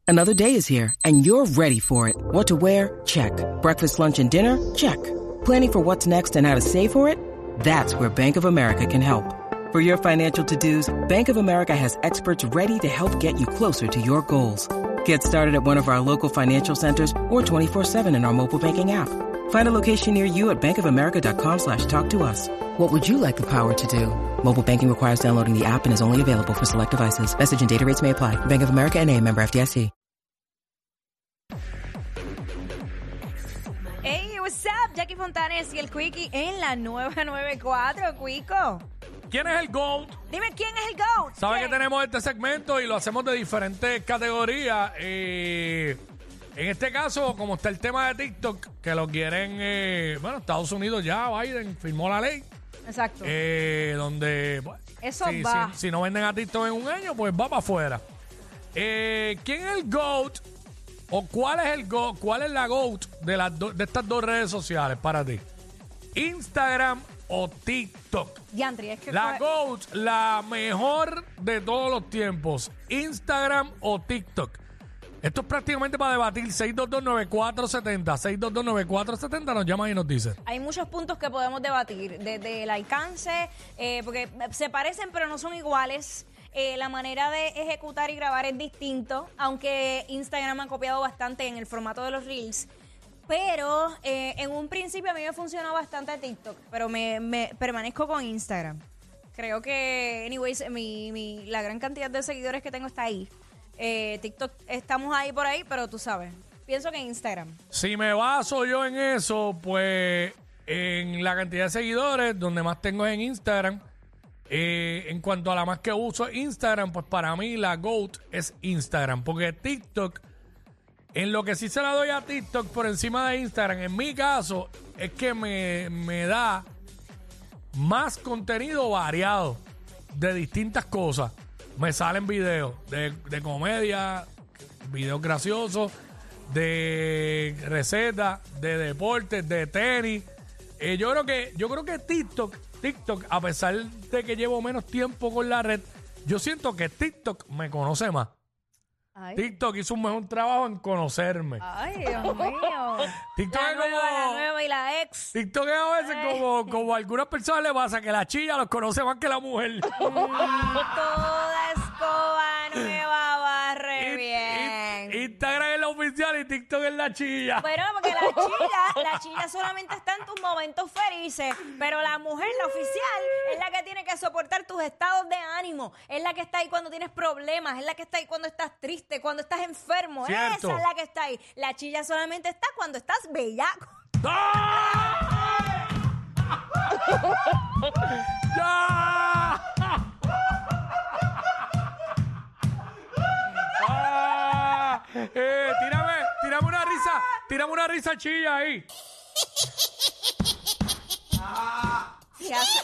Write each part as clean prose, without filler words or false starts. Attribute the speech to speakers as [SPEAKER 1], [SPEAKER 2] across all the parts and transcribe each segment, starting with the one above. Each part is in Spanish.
[SPEAKER 1] Another day is here, and you're ready for it. What to wear? Check. Breakfast, lunch, and dinner? Check. Planning for what's next and how to save for it? That's where Bank of America can help. For your financial to-dos, Bank of America has experts ready to help get you closer to your goals. Get started at one of our local financial centers or 24/7 in our mobile banking app. Find a location near you at bankofamerica.com/talktous. What would you like the power to do? Mobile banking requires downloading the app and is only available for select devices. Message and data rates may apply. Bank of America N.A., member FDIC.
[SPEAKER 2] Hey, what's up? Jackie Fontanes y el Quickie en la nueva 94, Quico.
[SPEAKER 3] ¿Quién es el GOAT?
[SPEAKER 2] Dime quién es el GOAT.
[SPEAKER 3] Sabe
[SPEAKER 2] ¿Quién?
[SPEAKER 3] que tenemos este segmento y lo hacemos de diferentes categorías. En este caso, como está el tema de TikTok, que lo quieren, Estados Unidos ya, Biden firmó la ley.
[SPEAKER 2] Exacto.
[SPEAKER 3] Donde, bueno,
[SPEAKER 2] Eso va.
[SPEAKER 3] Si no venden a TikTok en un año, pues va para afuera. ¿Quién es el GOAT? ¿O cuál es el GOAT? ¿Cuál es la GOAT de estas dos redes sociales para ti? ¿Instagram o TikTok?
[SPEAKER 2] Diantri, es que
[SPEAKER 3] La GOAT, la mejor de todos los tiempos. ¿Instagram o TikTok? Esto es prácticamente para debatir. 6229470. 6229470 nos llama y nos dice.
[SPEAKER 2] hay muchos puntos que podemos debatir, desde el alcance, porque se parecen pero no son iguales. La manera de ejecutar y grabar es distinto, aunque Instagram ha copiado bastante en el formato de los Reels. Pero en un principio a mí me funcionó bastante TikTok, pero me permanezco con Instagram. Creo que, anyways, la gran cantidad de seguidores que tengo está ahí. TikTok, estamos ahí por ahí, pero tú sabes, pienso que Instagram.
[SPEAKER 3] Si me baso yo en eso, pues en la cantidad de seguidores, donde más tengo es en Instagram. En cuanto a la más que uso Instagram, pues para mí la GOAT es Instagram, porque TikTok, en lo que sí se la doy a TikTok por encima de Instagram, en mi caso, es que me da más contenido variado de distintas cosas. Me salen videos de comedia, videos graciosos, de recetas, de deportes, de tenis. Yo creo que TikTok, a pesar de que llevo menos tiempo con la red, yo siento que TikTok me conoce más.
[SPEAKER 2] Ay.
[SPEAKER 3] TikTok hizo un mejor trabajo en conocerme.
[SPEAKER 2] Ay, Dios mío.
[SPEAKER 3] TikTok
[SPEAKER 2] La
[SPEAKER 3] es
[SPEAKER 2] nueva y la ex.
[SPEAKER 3] TikTok es a veces como a algunas personas le pasa, que la chilla los conoce más que la mujer.
[SPEAKER 2] Toda escoba nueva barre bien.
[SPEAKER 3] Instagram es la oficial y TikTok es la chilla.
[SPEAKER 2] Bueno, porque la chilla solamente está en tus momentos felices, pero la mujer, la oficial, es la que tiene que soportar tus estados de ánimo, es la que está ahí cuando tienes problemas, es la que está ahí cuando estás triste, cuando estás enfermo.
[SPEAKER 3] Cierto.
[SPEAKER 2] Esa es la que está ahí. La chilla solamente está cuando estás bellaco.
[SPEAKER 3] ¡Ah! ¡Ya! ¡Ah! Tírame una risa chilla ahí.
[SPEAKER 2] ¿Qué hace?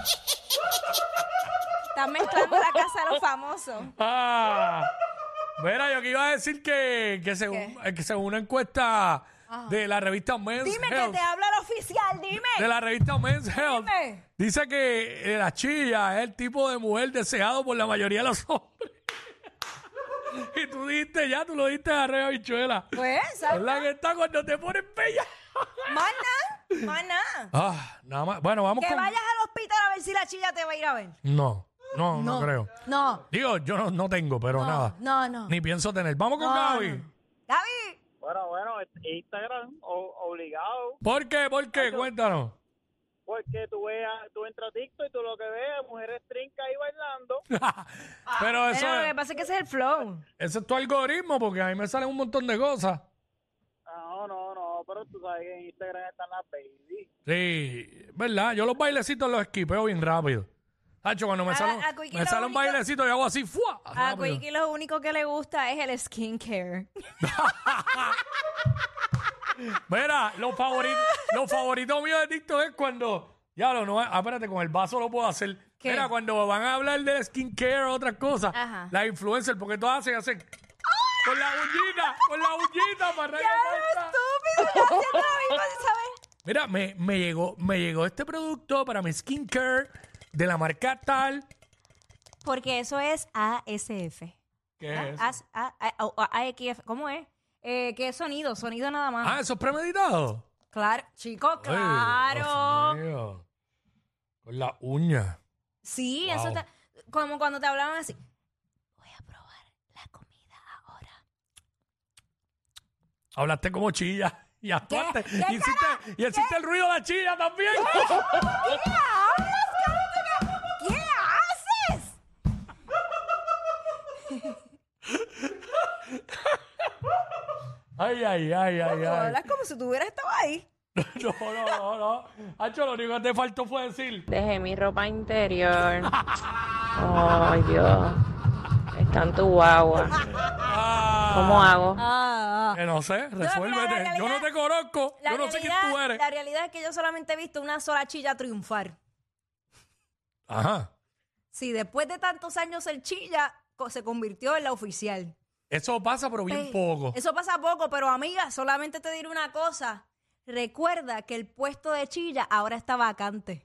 [SPEAKER 2] Estás mezclando la casa de los famosos.
[SPEAKER 3] Mira, yo que iba a decir que según una encuesta de la revista Men's
[SPEAKER 2] Dime
[SPEAKER 3] Health,
[SPEAKER 2] que te habla el oficial, dime.
[SPEAKER 3] de la revista Men's Health,
[SPEAKER 2] Dime.
[SPEAKER 3] dice que la chilla es el tipo de mujer deseado por la mayoría de los hombres. Y tú lo diste arriba, bichuela.
[SPEAKER 2] Pues,
[SPEAKER 3] Es la que está cuando te pones bella.
[SPEAKER 2] Más nada.
[SPEAKER 3] Nada más. Bueno, vamos
[SPEAKER 2] Que
[SPEAKER 3] con...
[SPEAKER 2] vayas al hospital a ver si la chilla te va a ir a ver.
[SPEAKER 3] No creo.
[SPEAKER 2] No.
[SPEAKER 3] Digo, yo no tengo, pero nada.
[SPEAKER 2] No.
[SPEAKER 3] Ni pienso tener. Vamos con Gaby.
[SPEAKER 2] No. Gaby.
[SPEAKER 4] Bueno, Instagram obligado,
[SPEAKER 3] ¿Por qué? Cuéntanos.
[SPEAKER 4] porque tú entras a TikTok y tú lo que ves es mujeres trincas ahí bailando.
[SPEAKER 3] Pero
[SPEAKER 2] Pero lo que pasa es que ese es el flow.
[SPEAKER 3] eso es tu algoritmo, porque a mí me salen un montón de cosas.
[SPEAKER 4] No, pero tú sabes que en Instagram están las baby.
[SPEAKER 3] Sí, ¿verdad? Yo los bailecitos los esquipeo bien rápido. Hacho, cuando me sale
[SPEAKER 2] Quickie lo
[SPEAKER 3] un
[SPEAKER 2] único-
[SPEAKER 3] bailecito y hago así, ¡fua!
[SPEAKER 2] A
[SPEAKER 3] Rápido.
[SPEAKER 2] Quickie lo único que le gusta es el skincare.
[SPEAKER 3] Mira, los favoritos míos de TikTok es cuando... espérate, con el vaso lo puedo hacer.
[SPEAKER 2] ¿Qué?
[SPEAKER 3] Mira, cuando van a hablar de skincare o otras cosas,
[SPEAKER 2] Ajá.
[SPEAKER 3] las influencers, porque todas hacen... Con la uñita para
[SPEAKER 2] ¡Ya estúpido! ¡Ya haciendo lo mismo, ¿sabes?
[SPEAKER 3] Mira, me llegó este producto para mi skincare de la marca tal.
[SPEAKER 2] Porque eso es ASF.
[SPEAKER 3] ¿Qué es eso?
[SPEAKER 2] AXF, ¿cómo es? ¿Qué es sonido? Sonido nada más.
[SPEAKER 3] Ah, ¿eso es premeditado?
[SPEAKER 2] Claro, chicos,
[SPEAKER 3] Ay,
[SPEAKER 2] claro.
[SPEAKER 3] Dios mío. Con la uña.
[SPEAKER 2] Sí,
[SPEAKER 3] Wow.
[SPEAKER 2] eso está. Como cuando te hablaban así. Voy a probar la comida ahora.
[SPEAKER 3] Hablaste como chilla y actuaste.
[SPEAKER 2] ¿Qué
[SPEAKER 3] Y hiciste el ruido de la chilla también.
[SPEAKER 2] ¿Qué hablas, cabrón? ¿Qué haces?
[SPEAKER 3] Ay.
[SPEAKER 2] Hablas como si tú hubieras estado ahí.
[SPEAKER 3] No. Hacho, lo único que te faltó fue decir.
[SPEAKER 5] Dejé mi ropa interior. Ay, Dios. Está en tu guagua. ¿Cómo hago?
[SPEAKER 3] Que no sé, resuélvete.
[SPEAKER 2] la
[SPEAKER 3] Yo no te conozco. Yo no sé quién tú eres.
[SPEAKER 2] La realidad es que yo solamente he visto una sola chilla triunfar.
[SPEAKER 3] Ajá.
[SPEAKER 2] Sí, después de tantos años el chilla se convirtió en la oficial.
[SPEAKER 3] Eso pasa, pero bien
[SPEAKER 2] Ey,
[SPEAKER 3] poco.
[SPEAKER 2] Eso pasa poco, pero amiga, solamente te diré una cosa. Recuerda que el puesto de chilla ahora está vacante.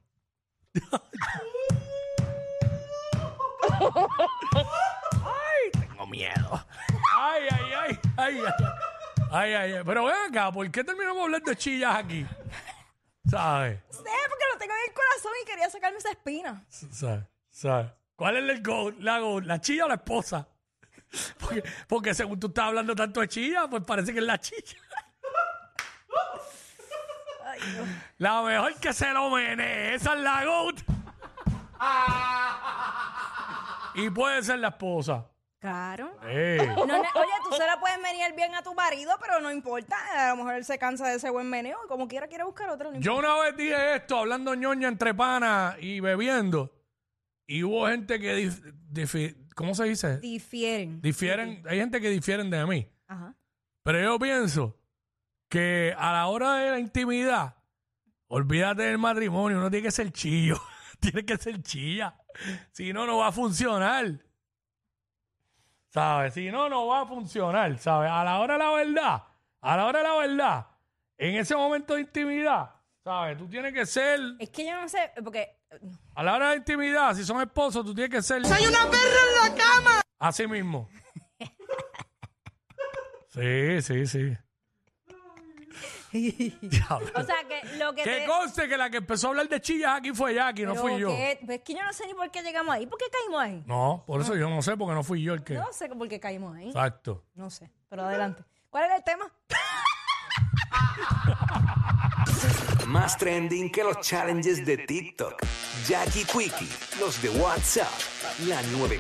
[SPEAKER 3] Tengo miedo. Ay. Pero ven acá, ¿por qué terminamos hablando de chillas aquí? ¿Sabes?
[SPEAKER 2] Sí, porque lo tengo en el corazón y quería sacarme esa espina.
[SPEAKER 3] ¿Sabes? ¿Cuál es el GOAT? ¿La chilla o la esposa? Porque según tú estás hablando tanto de chilla, pues parece que es la chilla.
[SPEAKER 2] Ay, Dios.
[SPEAKER 3] La mejor que se lo mene, esa es la GOAT. Y puede ser la esposa.
[SPEAKER 2] Claro.
[SPEAKER 3] Ey.
[SPEAKER 2] Oye, tú se la puedes venir bien a tu marido, pero no importa. A lo mejor él se cansa de ese buen meneo y como quiera quiere buscar otro. No
[SPEAKER 3] Yo
[SPEAKER 2] importa.
[SPEAKER 3] una vez dije esto, hablando ñoña entre panas y bebiendo, y hubo gente que, ¿cómo se dice?
[SPEAKER 2] Difieren.
[SPEAKER 3] Hay gente que difieren de mí.
[SPEAKER 2] Ajá.
[SPEAKER 3] Pero yo pienso que a la hora de la intimidad, olvídate del matrimonio, uno tiene que ser chillo. Tiene que ser chilla. Si no, no va a funcionar. ¿Sabes? Si no, no va a funcionar. ¿Sabes? A la hora de la verdad, en ese momento de intimidad, ¿sabes? Tú tienes que ser,
[SPEAKER 2] Es que yo no sé, porque
[SPEAKER 3] a la hora de la intimidad, si son esposos, tú tienes que ser... ¡Soy una perra en la cama! Así mismo. Sí. Diablo.
[SPEAKER 2] o sea, que lo que
[SPEAKER 3] Que conste que la que empezó a hablar de chillas aquí fue Jackie, no fui yo.
[SPEAKER 2] Es que yo no sé ni por qué llegamos ahí. ¿Por qué caímos ahí?
[SPEAKER 3] No, por eso yo no sé, porque no fui yo el que...
[SPEAKER 2] No sé por qué caímos ahí.
[SPEAKER 3] Exacto.
[SPEAKER 2] No sé, pero adelante. ¿Cuál era el tema?
[SPEAKER 6] Más trending que los challenges de TikTok. Jackie Quickie, los de WhatsApp, la 94.